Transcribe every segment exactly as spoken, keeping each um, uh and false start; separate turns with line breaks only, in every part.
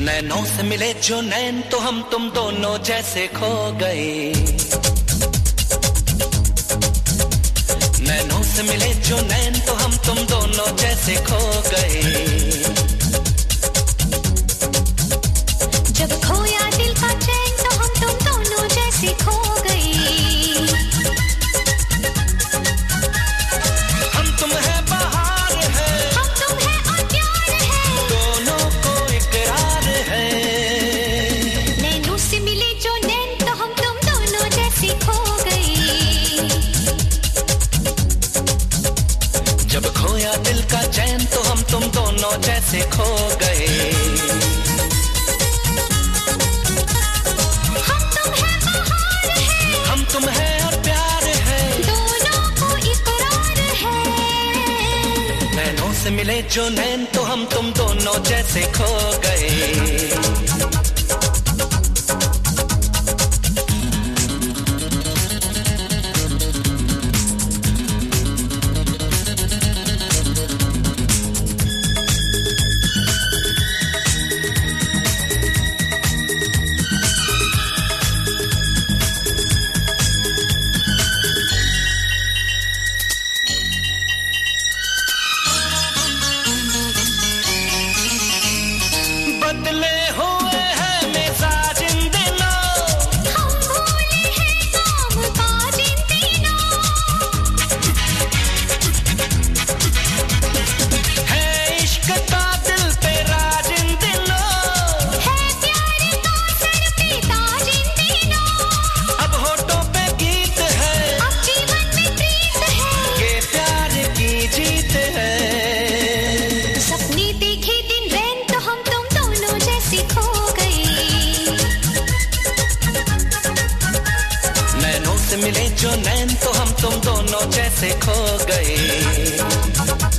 नैनों से मिले जो नैन तो हम तुम दोनों जैसे खो गए। नैनों से मिले जो नैन तो हम तुम दोनों जैसे खो गए।
जब खोया दिल का चैन तो हम तुम दोनों जैसे खो गए।
हम तुम है बहार है,
हम तुम है और प्यार है,
दोनों को इकरार है।
नैनों से मिले जो नैन तो हम तुम दोनों जैसे खो गए।
जब खोया दिल का चैन तो हम तुम दोनों जैसे खो गए।
हम तुम है बहार है,
हम तुम है और प्यार है,
दोनों को इकरार है।
नैनों से मिले जो नैन तो हम तुम दोनों जैसे खो गए। बदले हुए हैं मिजाज इन दिनों,
हम भूले हैं काम काज इन दिनों।
है इश्क का दिल पे राज इन दिनों,
है प्यार का सर पे ताज इन दिनों।
अब होठों पे गीत है,
अब जीवन में प्रीत है,
ये प्यार की जीत है।
सपने देखे दिन रैन तो हम तुम दोनों जैसे खो गए।
नैनों से मिले जो नैन तो हम तुम दोनों जैसे खो गए।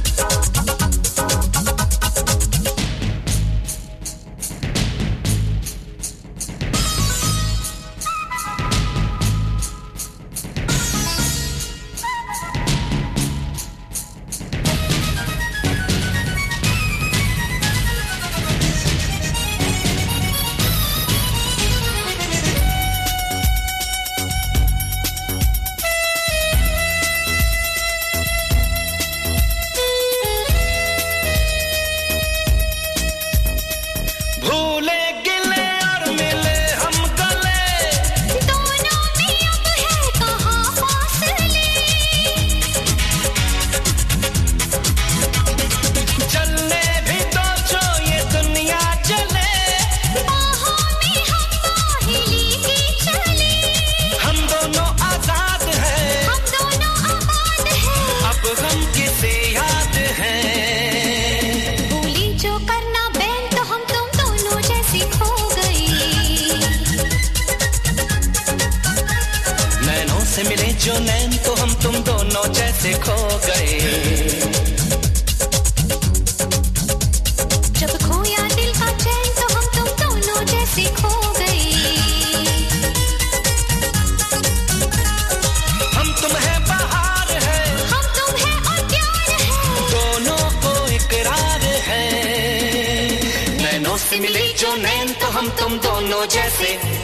भूले गिले और मिले हम गले,
दोनों में अब है कहाँ फासले।
चलने भी तो जो ये दुनिया चले,
बाहों में हम बाहें लेके चले।
हम दोनों आजाद हैं,
हम दोनों आबाद हैं,
अब हम किसे याद हैं।
भूले जो करना बैन तो हम तुम दोनों जैसे खो गए।
नैनों से मिले जो नैन तो हम तुम दोनों जैसे खो गए।
जब खोया दिल का चैन तो हम तुम दोनों जैसे खो गए।
हम तुम है बहार है,
हम तुम है और प्यार है,
दोनों को इकरार है। नैनों से मिले जो नैन तो हम तुम दोनों जैसे